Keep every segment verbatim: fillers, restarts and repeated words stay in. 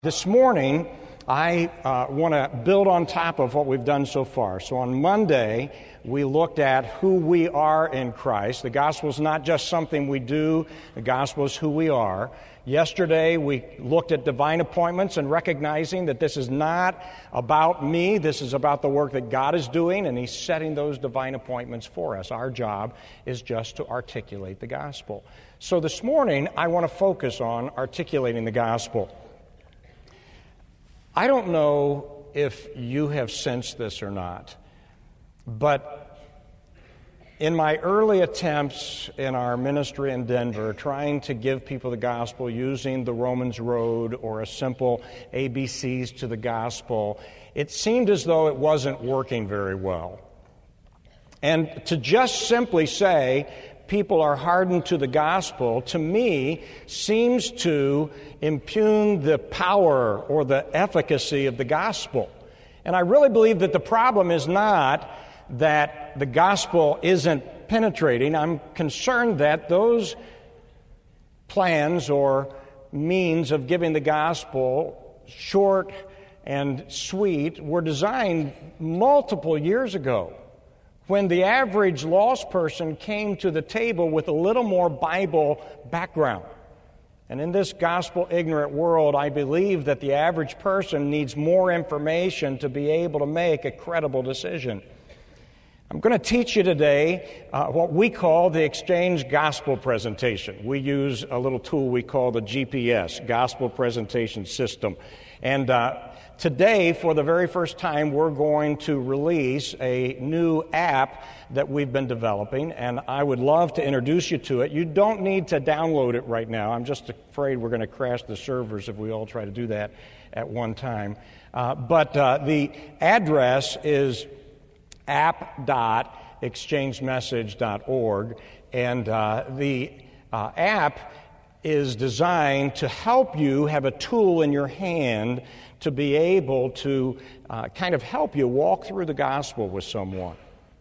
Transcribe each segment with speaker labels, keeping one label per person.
Speaker 1: This morning, I uh, want to build on top of what we've done so far. So on Monday, we looked at who we are in Christ. The gospel is not just something we do. The gospel is who we are. Yesterday, we looked at divine appointments and recognizing that this is not about me. This is about the work that God is doing, and He's setting those divine appointments for us. Our job is just to articulate the gospel. So this morning, I want to focus on articulating the gospel. I don't know if you have sensed this or not, but in my early attempts in our ministry in Denver, trying to give people the gospel using the Romans Road or a simple A B Cs to the gospel, it seemed as though it wasn't working very well. And to just simply say, people are hardened to the gospel, to me, seems to impugn the power or the efficacy of the gospel. And I really believe that the problem is not that the gospel isn't penetrating. I'm concerned that those plans or means of giving the gospel, short and sweet, were designed multiple years ago, when the average lost person came to the table with a little more Bible background. And in this gospel-ignorant world, I believe that the average person needs more information to be able to make a credible decision. I'm going to teach you today uh, what we call the Exchange Gospel Presentation. We use a little tool we call the G P S, Gospel Presentation System. And uh, today, for the very first time, we're going to release a new app that we've been developing, and I would love to introduce you to it. You don't need to download it right now. I'm just afraid we're going to crash the servers if we all try to do that at one time. Uh, but uh, the address is app dot exchange message dot org, and uh, the uh, app is designed to help you have a tool in your hand to be able to uh, kind of help you walk through the gospel with someone.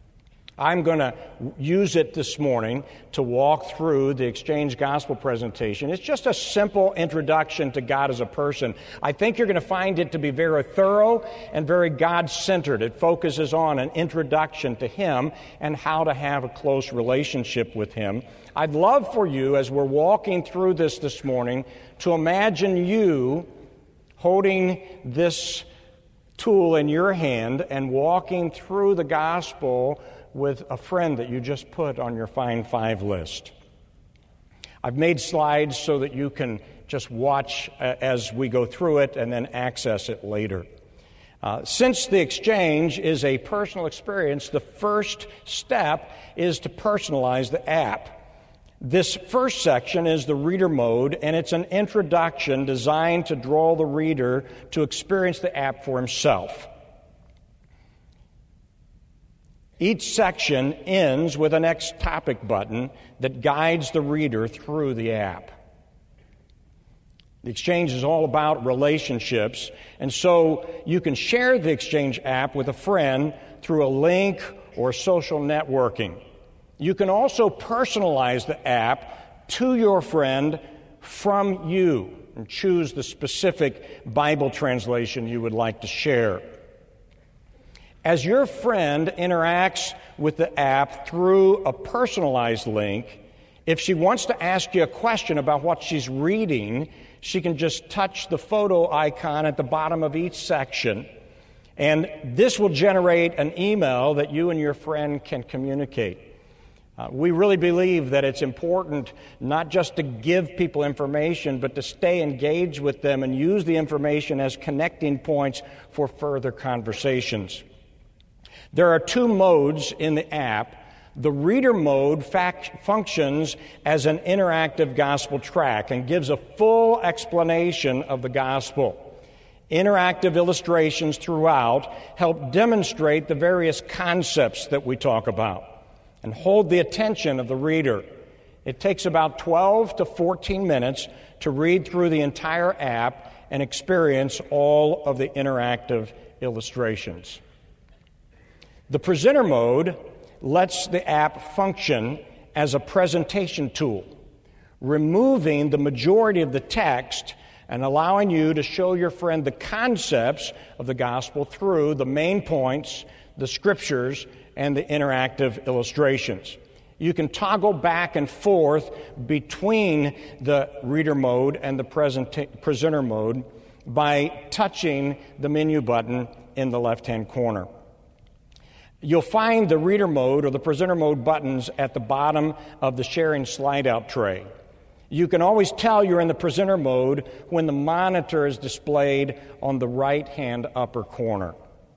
Speaker 1: I'm going to use it this morning to walk through the Exchange Gospel Presentation. It's just a simple introduction to God as a person. I think you're going to find it to be very thorough and very God-centered. It focuses on an introduction to Him and how to have a close relationship with Him. I'd love for you, as we're walking through this this morning, to imagine you holding this tool in your hand and walking through the gospel with a friend that you just put on your Find Five list. I've made slides so that you can just watch as we go through it and then access it later. Uh, since the exchange is a personal experience, the first step is to personalize the app. This first section is the reader mode, and it's an introduction designed to draw the reader to experience the app for himself. Each section ends with a next topic button that guides the reader through the app. The Exchange is all about relationships, and so you can share the Exchange app with a friend through a link or social networking. You can also personalize the app to your friend from you and choose the specific Bible translation you would like to share. As your friend interacts with the app through a personalized link, if she wants to ask you a question about what she's reading, she can just touch the photo icon at the bottom of each section, and this will generate an email that you and your friend can communicate. Uh, we really believe that it's important not just to give people information, but to stay engaged with them and use the information as connecting points for further conversations. There are two modes in the app. The reader mode fac- functions as an interactive gospel track and gives a full explanation of the gospel. Interactive illustrations throughout help demonstrate the various concepts that we talk about and hold the attention of the reader. It takes about twelve to fourteen minutes to read through the entire app and experience all of the interactive illustrations. The presenter mode lets the app function as a presentation tool, removing the majority of the text and allowing you to show your friend the concepts of the gospel through the main points, the scriptures, and the interactive illustrations. You can toggle back and forth between the reader mode and the present- presenter mode by touching the menu button in the left-hand corner. You'll find the reader mode or the presenter mode buttons at the bottom of the sharing slide-out tray. You can always tell you're in the presenter mode when the monitor is displayed on the right-hand upper corner.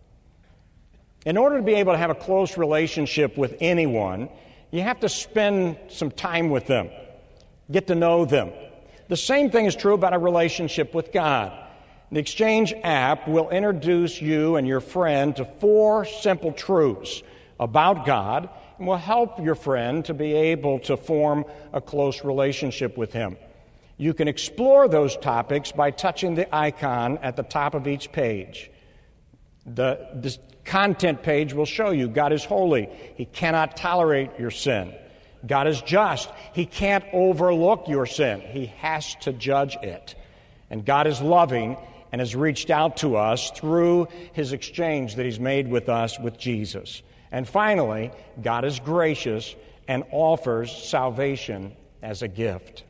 Speaker 1: In order to be able to have a close relationship with anyone, you have to spend some time with them, get to know them. The same thing is true about a relationship with God. The Exchange app will introduce you and your friend to four simple truths about God and will help your friend to be able to form a close relationship with Him. You can explore those topics by touching the icon at the top of each page. The, the content page will show you God is holy. He cannot tolerate your sin. God is just. He can't overlook your sin. He has to judge it. And God is loving and has reached out to us through His exchange that He's made with us with Jesus. And finally, God is gracious and offers salvation as a gift.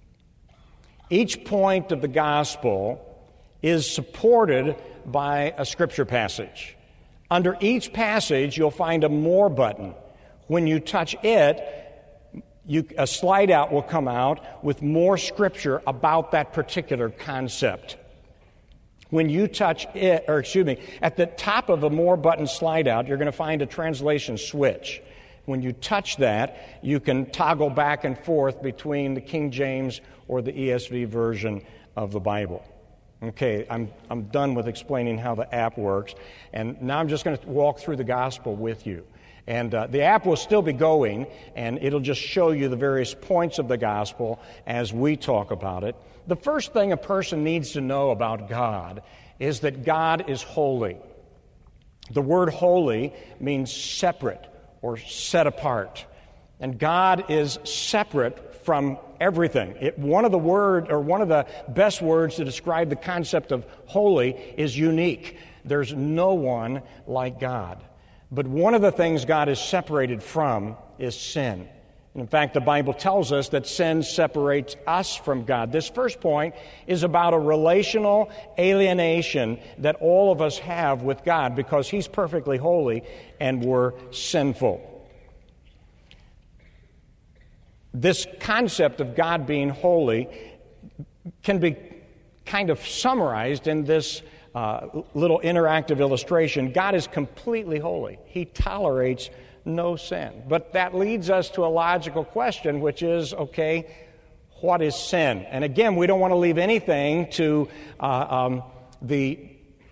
Speaker 1: Each point of the gospel is supported by a scripture passage. Under each passage, you'll find a More button. When you touch it, you, a slide out will come out with more scripture about that particular concept. When you touch it, or excuse me, at the top of a More button slide out, you're going to find a translation switch. When you touch that, you can toggle back and forth between the King James or the E S V version of the Bible. Okay, I'm I'm done with explaining how the app works, and now I'm just going to walk through the gospel with you. And uh, the app will still be going, and it'll just show you the various points of the gospel as we talk about it. The first thing a person needs to know about God is that God is holy. The word holy means separate or set apart. And God is separate from everything. It, one of the word or one of the best words to describe the concept of holy is unique. There's no one like God. But one of the things God is separated from is sin. And in fact, the Bible tells us that sin separates us from God. This first point is about a relational alienation that all of us have with God because He's perfectly holy and we're sinful. This concept of God being holy can be kind of summarized in this uh, little interactive illustration. God is completely holy. He tolerates no sin. But that leads us to a logical question, which is, okay, what is sin? And again, we don't want to leave anything to uh, um, the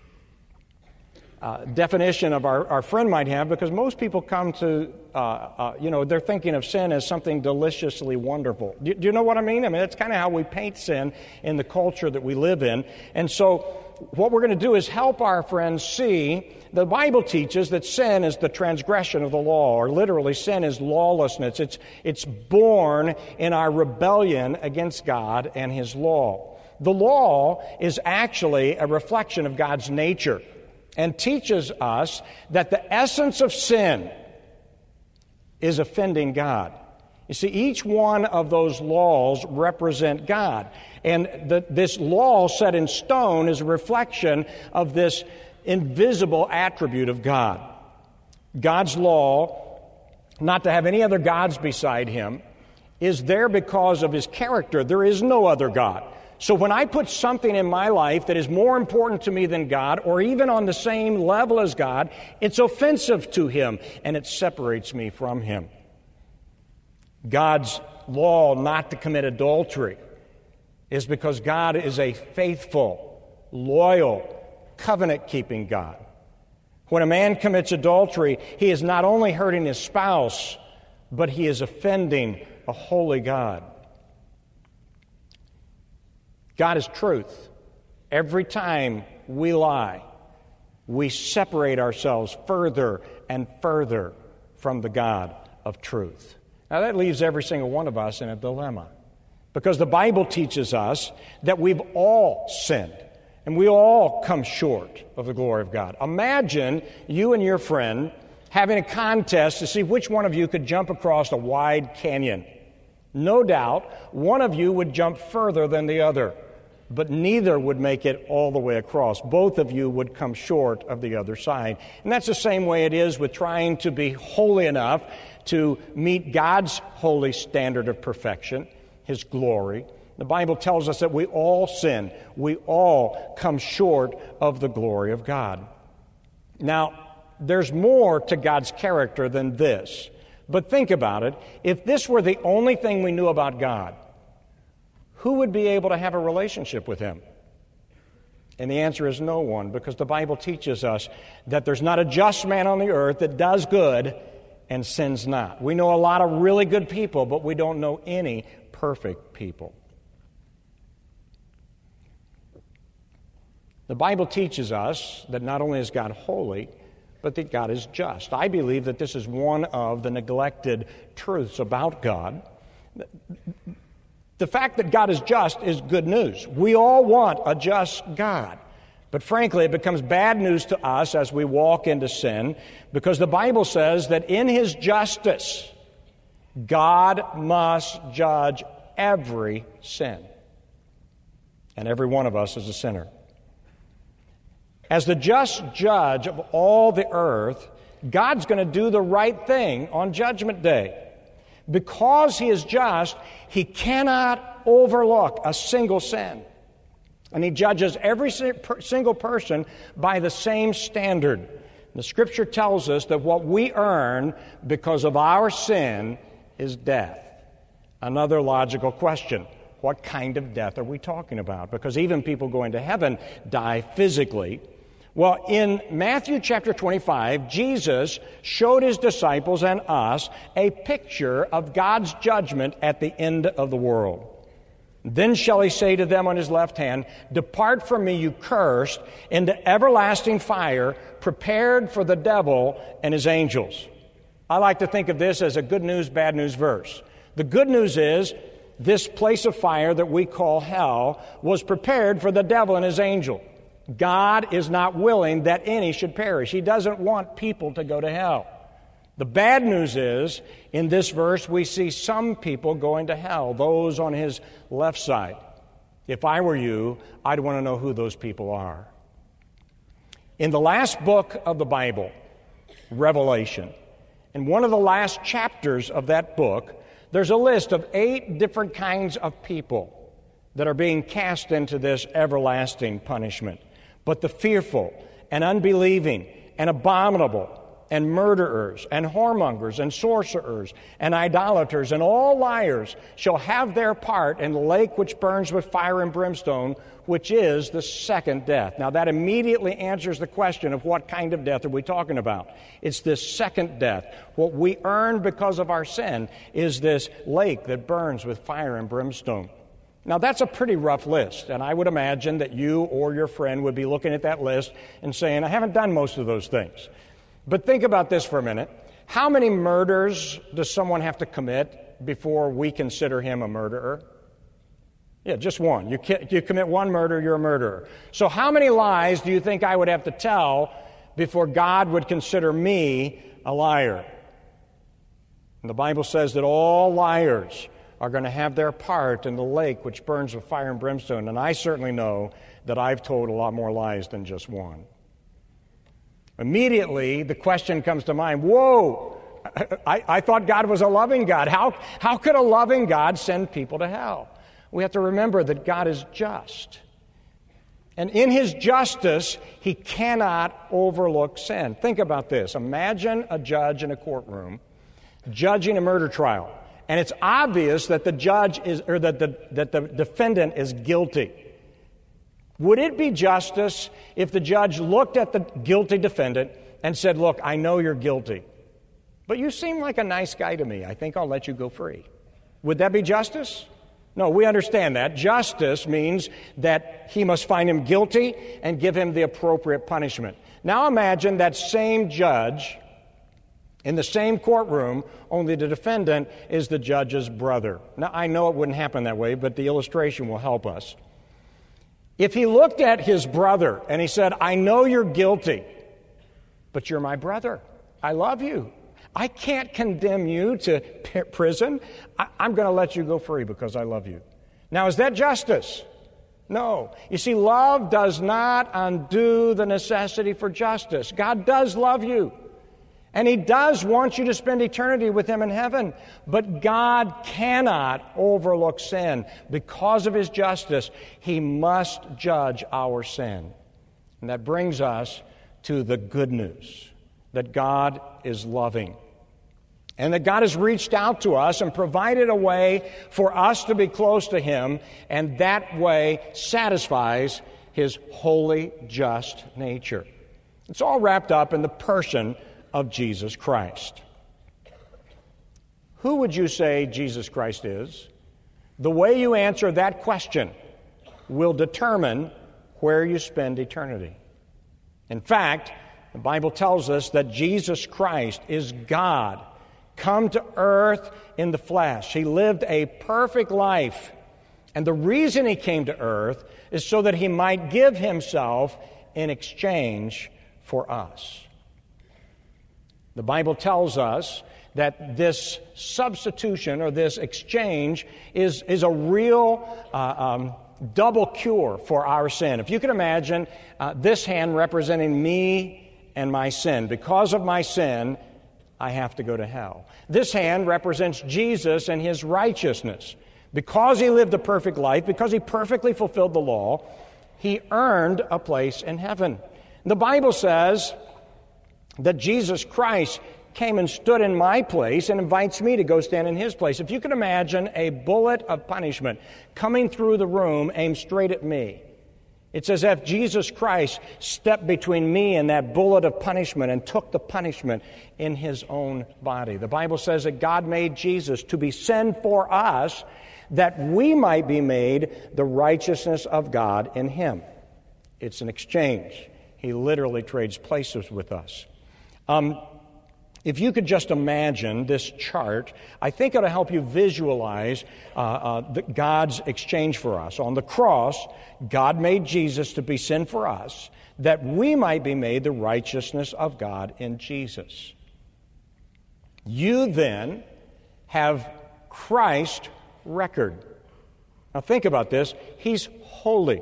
Speaker 1: uh, definition of our, our friend might have, because most people come to, uh, uh, you know, they're thinking of sin as something deliciously wonderful. Do, do you know what I mean? I mean, that's kind of how we paint sin in the culture that we live in. And so what we're going to do is help our friends see the Bible teaches that sin is the transgression of the law, or literally sin is lawlessness. It's, it's born in our rebellion against God and His law. The law is actually a reflection of God's nature and teaches us that the essence of sin is offending God. You see, each one of those laws represent God. And the, this law set in stone is a reflection of this invisible attribute of God. God's law, not to have any other gods beside Him, is there because of His character. There is no other God. So when I put something in my life that is more important to me than God, or even on the same level as God, it's offensive to Him, and it separates me from Him. God's law not to commit adultery is because God is a faithful, loyal, covenant-keeping God. When a man commits adultery, he is not only hurting his spouse, but he is offending a holy God. God is truth. Every time we lie, we separate ourselves further and further from the God of truth. Now that leaves every single one of us in a dilemma. Because the Bible teaches us that we've all sinned, and we all come short of the glory of God. Imagine you and your friend having a contest to see which one of you could jump across a wide canyon. No doubt, one of you would jump further than the other, but neither would make it all the way across. Both of you would come short of the other side. And that's the same way it is with trying to be holy enough to meet God's holy standard of perfection, His glory. The Bible tells us that we all sin. We all come short of the glory of God. Now, there's more to God's character than this. But think about it. If this were the only thing we knew about God, who would be able to have a relationship with Him? And the answer is no one, because the Bible teaches us that there's not a just man on the earth that does good and sins not. We know a lot of really good people, but we don't know any perfect people. The Bible teaches us that not only is God holy, but that God is just. I believe that this is one of the neglected truths about God. The fact that God is just is good news. We all want a just God. But frankly, it becomes bad news to us as we walk into sin, because the Bible says that in His justice, God must judge every sin. And every one of us is a sinner. As the just judge of all the earth, God's going to do the right thing on Judgment Day. Because He is just, He cannot overlook a single sin. And He judges every single person by the same standard. The Scripture tells us that what we earn because of our sin is death. Another logical question: what kind of death are we talking about? Because even people going to heaven die physically. Well, in Matthew chapter twenty-five, Jesus showed His disciples and us a picture of God's judgment at the end of the world. Then shall He say to them on His left hand, "Depart from me, you cursed, into everlasting fire, prepared for the devil and his angels." I like to think of this as a good news, bad news verse. The good news is this place of fire that we call hell was prepared for the devil and his angel. God is not willing that any should perish. He doesn't want people to go to hell. The bad news is, in this verse, we see some people going to hell, those on His left side. If I were you, I'd want to know who those people are. In the last book of the Bible, Revelation, in one of the last chapters of that book, there's a list of eight different kinds of people that are being cast into this everlasting punishment. But the fearful and unbelieving and abominable and murderers and whoremongers and sorcerers and idolaters and all liars shall have their part in the lake which burns with fire and brimstone, which is the second death. Now that immediately answers the question of what kind of death are we talking about. It's this second death. What we earn because of our sin is this lake that burns with fire and brimstone. Now, that's a pretty rough list, and I would imagine that you or your friend would be looking at that list and saying, I haven't done most of those things. But think about this for a minute. How many murders does someone have to commit before we consider him a murderer? Yeah, just one. You, you commit one murder, you're a murderer. So how many lies do you think I would have to tell before God would consider me a liar? And the Bible says that all liars are going to have their part in the lake which burns with fire and brimstone. And I certainly know that I've told a lot more lies than just one. Immediately, the question comes to mind, whoa, I, I thought God was a loving God. How, how could a loving God send people to hell? We have to remember that God is just. And in His justice, He cannot overlook sin. Think about this. Imagine a judge in a courtroom judging a murder trial. And it's obvious that the judge is, or that the, that the defendant is guilty. Would it be justice if the judge looked at the guilty defendant and said, look, I know you're guilty, but you seem like a nice guy to me. I think I'll let you go free. Would that be justice? No, we understand that. Justice means that he must find him guilty and give him the appropriate punishment. Now imagine that same judge in the same courtroom, only the defendant is the judge's brother. Now, I know it wouldn't happen that way, but the illustration will help us. If he looked at his brother and he said, I know you're guilty, but you're my brother. I love you. I can't condemn you to p- prison. I- I'm going to let you go free because I love you. Now, is that justice? No. You see, love does not undo the necessity for justice. God does love you. And He does want you to spend eternity with Him in heaven. But God cannot overlook sin. Because of His justice, He must judge our sin. And that brings us to the good news, that God is loving. And that God has reached out to us and provided a way for us to be close to Him, and that way satisfies His holy, just nature. It's all wrapped up in the person of Jesus Christ. Who would you say Jesus Christ is? The way you answer that question will determine where you spend eternity. In fact, the Bible tells us that Jesus Christ is God, come to earth in the flesh. He lived a perfect life. And the reason He came to earth is so that He might give Himself in exchange for us. The Bible tells us that this substitution or this exchange is, is a real uh, um, double cure for our sin. If you can imagine uh, this hand representing me and my sin. Because of my sin, I have to go to hell. This hand represents Jesus and His righteousness. Because He lived a perfect life, because He perfectly fulfilled the law, He earned a place in heaven. The Bible says that Jesus Christ came and stood in my place and invites me to go stand in His place. If you can imagine a bullet of punishment coming through the room aimed straight at me, it's as if Jesus Christ stepped between me and that bullet of punishment and took the punishment in His own body. The Bible says that God made Jesus to be sin for us, that we might be made the righteousness of God in Him. It's an exchange. He literally trades places with us. Um, if you could just imagine this chart, I think it'll help you visualize uh, uh, the, God's exchange for us. On the cross, God made Jesus to be sin for us, that we might be made the righteousness of God in Jesus. You then have Christ's record. Now think about this. He's holy.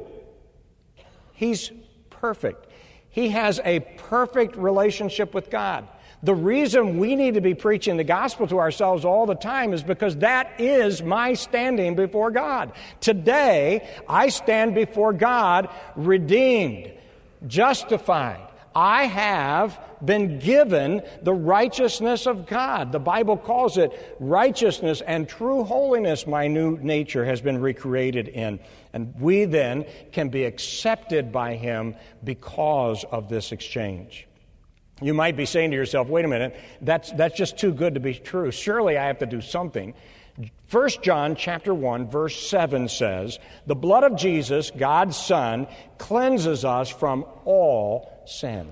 Speaker 1: He's perfect. He has a perfect relationship with God. The reason we need to be preaching the gospel to ourselves all the time is because that is my standing before God. Today, I stand before God redeemed, justified. I have been given the righteousness of God. The Bible calls it righteousness and true holiness. My new nature has been recreated in. And we then can be accepted by Him because of this exchange. You might be saying to yourself, wait a minute, that's, that's just too good to be true. Surely I have to do something. First John chapter one, verse seven says, the blood of Jesus, God's Son, cleanses us from all sin.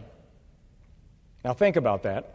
Speaker 1: Now think about that.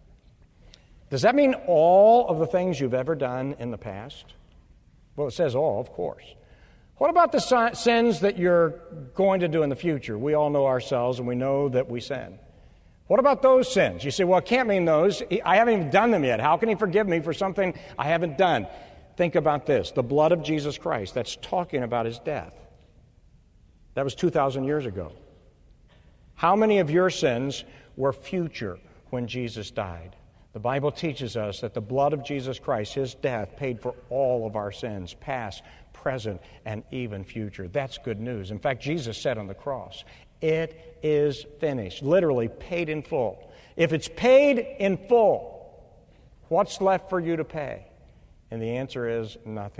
Speaker 1: Does that mean all of the things you've ever done in the past? Well, it says all, of course. What about the sins that you're going to do in the future? We all know ourselves and we know that we sin. What about those sins? You say, well, it can't mean those. I haven't even done them yet. How can He forgive me for something I haven't done? Think about this. The blood of Jesus Christ, that's talking about His death. That was two thousand years ago. How many of your sins were future when Jesus died? The Bible teaches us that the blood of Jesus Christ, His death, paid for all of our sins, past, present, and even future. That's good news. In fact, Jesus said on the cross, it is finished, literally paid in full. If it's paid in full, what's left for you to pay? And the answer is nothing.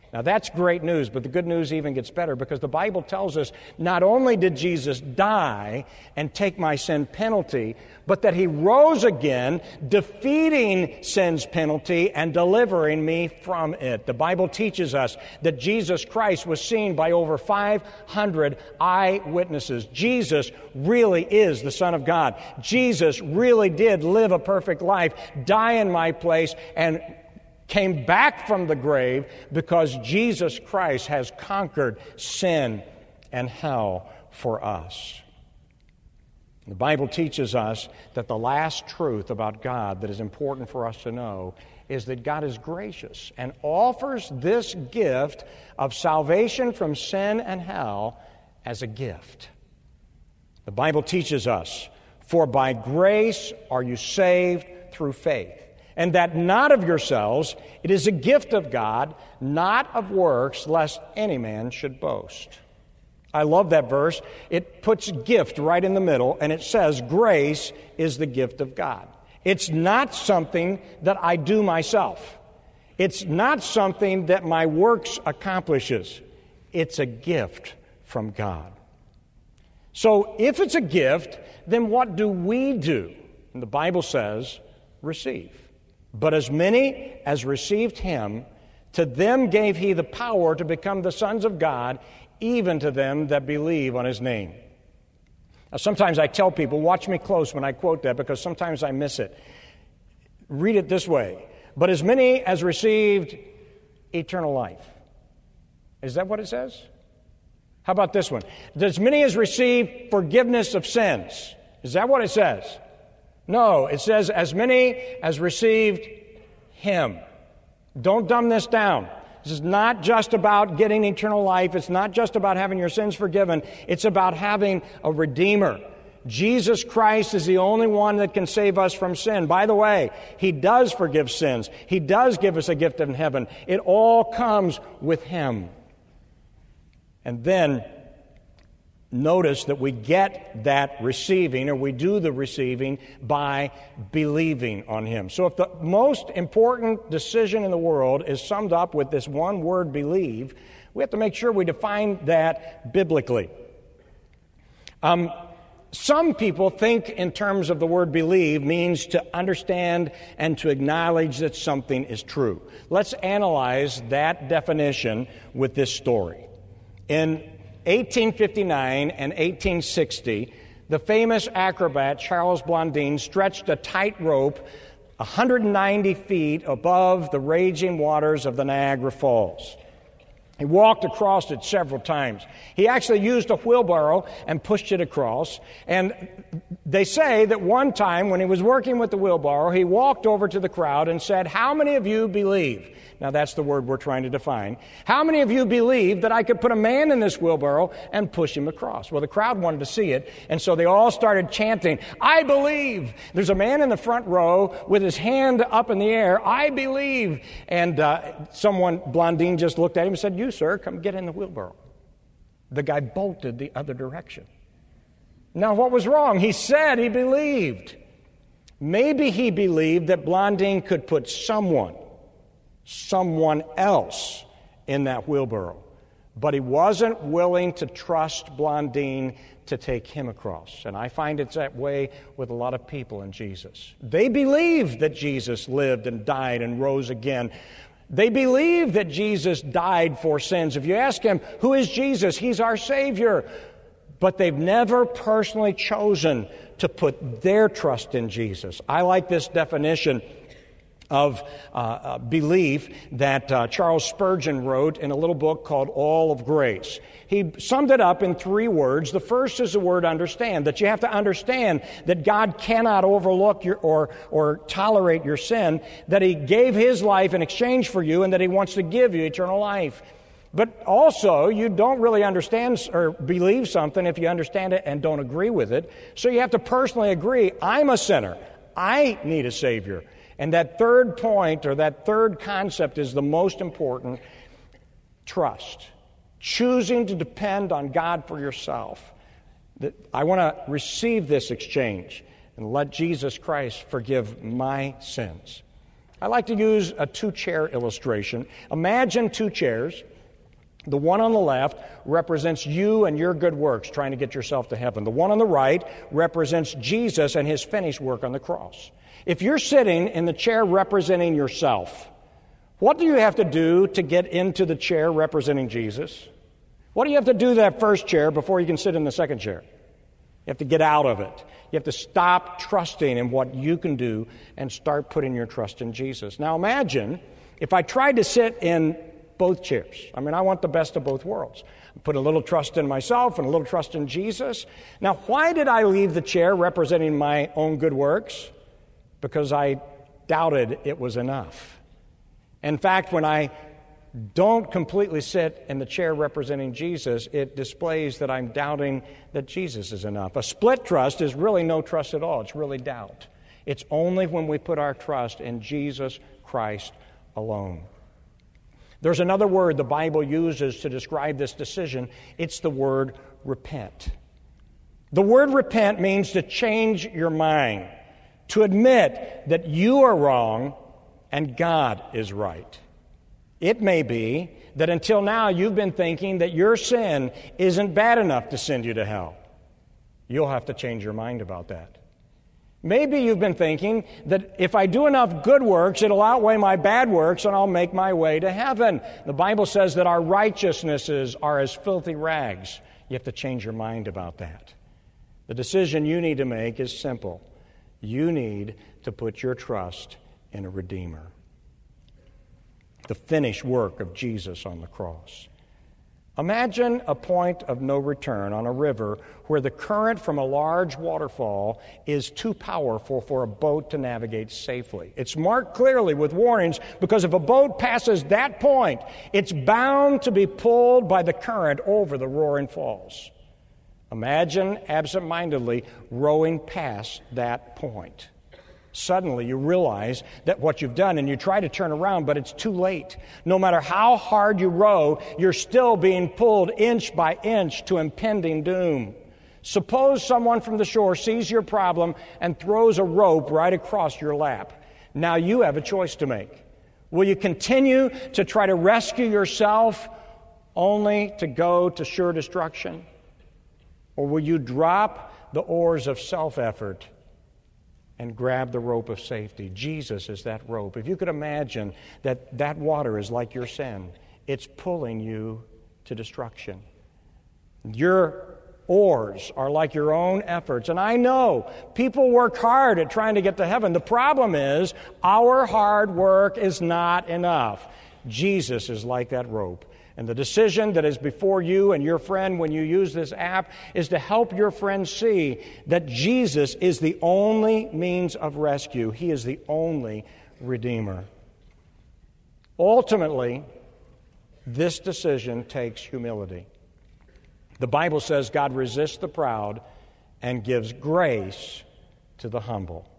Speaker 1: Now that's great news, but the good news even gets better because the Bible tells us not only did Jesus die and take my sin penalty, but that he rose again, defeating sin's penalty and delivering me from it. The Bible teaches us that Jesus Christ was seen by over five hundred eyewitnesses. Jesus really is the Son of God. Jesus really did live a perfect life, die in my place, and came back from the grave because Jesus Christ has conquered sin and hell for us. The Bible teaches us that the last truth about God that is important for us to know is that God is gracious and offers this gift of salvation from sin and hell as a gift. The Bible teaches us, "For by grace are you saved through faith, and that not of yourselves, it is a gift of God, not of works, lest any man should boast." I love that verse. It puts gift right in the middle, and it says grace is the gift of God. It's not something that I do myself. It's not something that my works accomplishes. It's a gift from God. So if it's a gift, then what do we do? And the Bible says, receive. But as many as received him, to them gave he the power to become the sons of God, even to them that believe on his name. Now, sometimes I tell people, watch me close when I quote that, because sometimes I miss it. Read it this way: but as many as received eternal life. Is that what it says? How about this one? As many as received forgiveness of sins. Is that what it says? No, it says as many as received him. Don't dumb this down. This is not just about getting eternal life. It's not just about having your sins forgiven. It's about having a Redeemer. Jesus Christ is the only one that can save us from sin. By the way, he does forgive sins. He does give us a gift in heaven. It all comes with him. And then notice that we get that receiving, or we do the receiving, by believing on him. So if the most important decision in the world is summed up with this one word, believe, we have to make sure we define that biblically. Um, some people think in terms of the word believe means to understand and to acknowledge that something is true. Let's analyze that definition with this story. In eighteen fifty-nine and eighteen sixty, the famous acrobat Charles Blondin stretched a tightrope one hundred ninety feet above the raging waters of the Niagara Falls. He walked across it several times. He actually used a wheelbarrow and pushed it across. And they say that one time when he was working with the wheelbarrow, he walked over to the crowd and said, "How many of you believe?" Now that's the word we're trying to define. "How many of you believe that I could put a man in this wheelbarrow and push him across?" Well, the crowd wanted to see it, and so they all started chanting, "I believe." There's a man in the front row with his hand up in the air, "I believe." And uh, someone, Blondin, just looked at him and said, "You, sir, come get in the wheelbarrow." The guy bolted the other direction. Now, what was wrong? He said he believed. Maybe he believed that Blondin could put someone, someone else in that wheelbarrow. But he wasn't willing to trust Blondin to take him across. And I find it's that way with a lot of people in Jesus. They believe that Jesus lived and died and rose again. They believe that Jesus died for sins. If you ask him, who is Jesus? He's our Savior. But they've never personally chosen to put their trust in Jesus. I like this definition of uh, uh, belief that uh, Charles Spurgeon wrote in a little book called All of Grace. He summed it up in three words. The first is the word understand, that you have to understand that God cannot overlook your, or, or tolerate your sin, that he gave his life in exchange for you, and that he wants to give you eternal life. But also, you don't really understand or believe something if you understand it and don't agree with it. So you have to personally agree, I'm a sinner. I need a Savior. And that third point, or that third concept, is the most important: trust. Choosing to depend on God for yourself. That I want to receive this exchange and let Jesus Christ forgive my sins. I like to use a two-chair illustration. Imagine two chairs. The one on the left represents you and your good works, trying to get yourself to heaven. The one on the right represents Jesus and his finished work on the cross. If you're sitting in the chair representing yourself, what do you have to do to get into the chair representing Jesus? What do you have to do to that first chair before you can sit in the second chair? You have to get out of it. You have to stop trusting in what you can do and start putting your trust in Jesus. Now imagine if I tried to sit in both chairs. I mean, I want the best of both worlds. Put a little trust in myself and a little trust in Jesus. Now, why did I leave the chair representing my own good works? Because I doubted it was enough. In fact, when I don't completely sit in the chair representing Jesus, it displays that I'm doubting that Jesus is enough. A split trust is really no trust at all. It's really doubt. It's only when we put our trust in Jesus Christ alone. There's another word the Bible uses to describe this decision. It's the word repent. The word repent means to change your mind, to admit that you are wrong and God is right. It may be that until now you've been thinking that your sin isn't bad enough to send you to hell. You'll have to change your mind about that. Maybe you've been thinking that if I do enough good works, it'll outweigh my bad works and I'll make my way to heaven. The Bible says that our righteousnesses are as filthy rags. You have to change your mind about that. The decision you need to make is simple. You need to put your trust in a Redeemer. The finished work of Jesus on the cross. Imagine a point of no return on a river where the current from a large waterfall is too powerful for a boat to navigate safely. It's marked clearly with warnings because if a boat passes that point, it's bound to be pulled by the current over the roaring falls. Imagine absent-mindedly rowing past that point. Suddenly you realize that what you've done, and you try to turn around, but it's too late. No matter how hard you row, you're still being pulled inch by inch to impending doom. Suppose someone from the shore sees your problem and throws a rope right across your lap. Now you have a choice to make. Will you continue to try to rescue yourself only to go to sure destruction? Or will you drop the oars of self-effort and grab the rope of safety? Jesus is that rope. If you could imagine that that water is like your sin, it's pulling you to destruction. Your oars are like your own efforts. And I know people work hard at trying to get to heaven. The problem is our hard work is not enough. Jesus is like that rope. And the decision that is before you and your friend when you use this app is to help your friend see that Jesus is the only means of rescue. He is the only Redeemer. Ultimately, this decision takes humility. The Bible says God resists the proud and gives grace to the humble.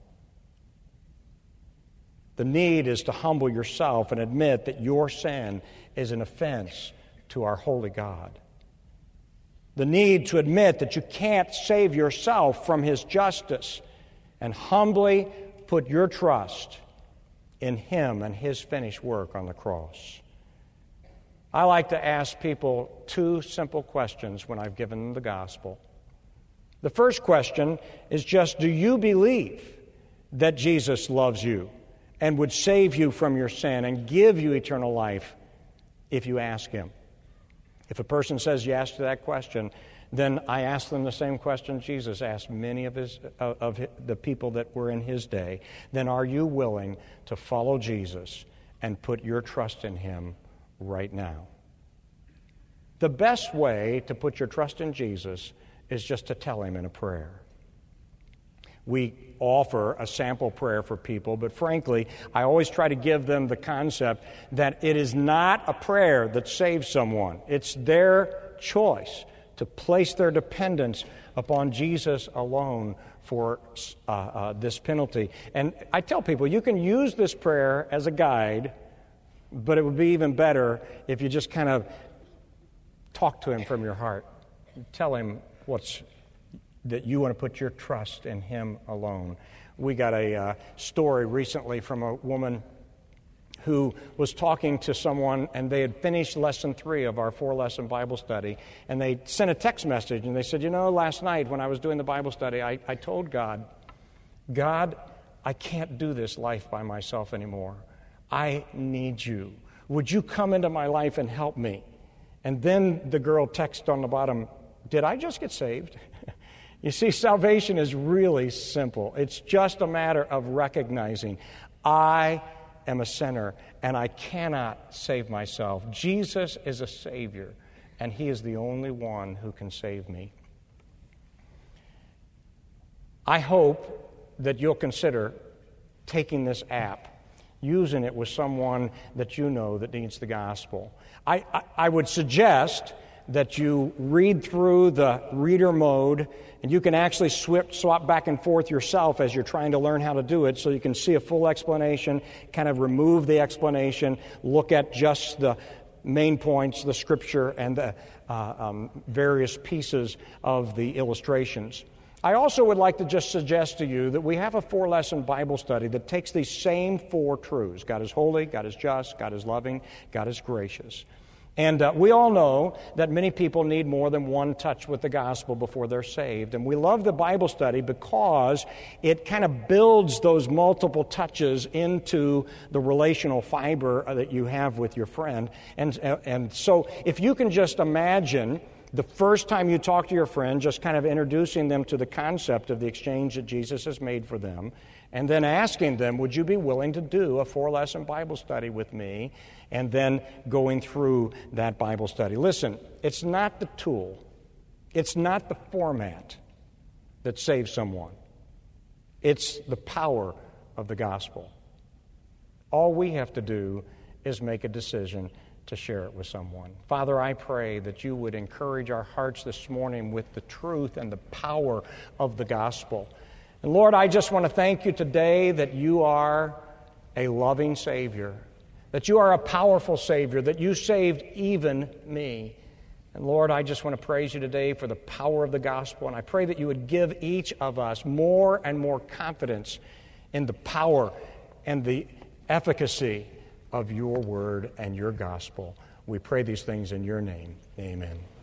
Speaker 1: The need is to humble yourself and admit that your sin is an offense to our holy God. The need to admit that you can't save yourself from His justice and humbly put your trust in Him and His finished work on the cross. I like to ask people two simple questions when I've given them the gospel. The first question is just, do you believe that Jesus loves you and would save you from your sin and give you eternal life if you ask Him? If a person says yes to that question, then I ask them the same question Jesus asked many of his uh, of the people that were in His day. Then are you willing to follow Jesus and put your trust in Him right now? The best way to put your trust in Jesus is just to tell Him in a prayer. We offer a sample prayer for people, but frankly, I always try to give them the concept that it is not a prayer that saves someone. It's their choice to place their dependence upon Jesus alone for uh, uh, this penalty. And I tell people, you can use this prayer as a guide, but it would be even better if you just kind of talk to Him from your heart. Tell Him what's that you want to put your trust in Him alone. We got a uh, story recently from a woman who was talking to someone, and they had finished lesson three of our four-lesson Bible study, and they sent a text message, and they said, you know, last night when I was doing the Bible study, I, I told God, God, I can't do this life by myself anymore. I need you. Would you come into my life and help me? And then the girl texted on the bottom, did I just get saved? You see, salvation is really simple. It's just a matter of recognizing I am a sinner and I cannot save myself. Jesus is a Savior, and He is the only one who can save me. I hope that you'll consider taking this app, using it with someone that you know that needs the gospel. I, I, I would suggest that you read through the reader mode, and you can actually swip, swap back and forth yourself as you're trying to learn how to do it, so you can see a full explanation, kind of remove the explanation, look at just the main points, the scripture, and the uh, um, various pieces of the illustrations. I also would like to just suggest to you that we have a four-lesson Bible study that takes these same four truths. God is holy, God is just, God is loving, God is gracious. And uh, we all know that many people need more than one touch with the gospel before they're saved. And we love the Bible study because it kind of builds those multiple touches into the relational fiber that you have with your friend. And, and so if you can just imagine the first time you talk to your friend, just kind of introducing them to the concept of the exchange that Jesus has made for them, and then asking them, would you be willing to do a four-lesson Bible study with me, and then going through that Bible study. Listen, it's not the tool, it's not the format that saves someone. It's the power of the gospel. All we have to do is make a decision to share it with someone. Father, I pray that you would encourage our hearts this morning with the truth and the power of the gospel. And Lord, I just want to thank you today that you are a loving Savior, that you are a powerful Savior, that you saved even me. And Lord, I just want to praise you today for the power of the gospel, and I pray that you would give each of us more and more confidence in the power and the efficacy of your word and your gospel. We pray these things in your name. Amen.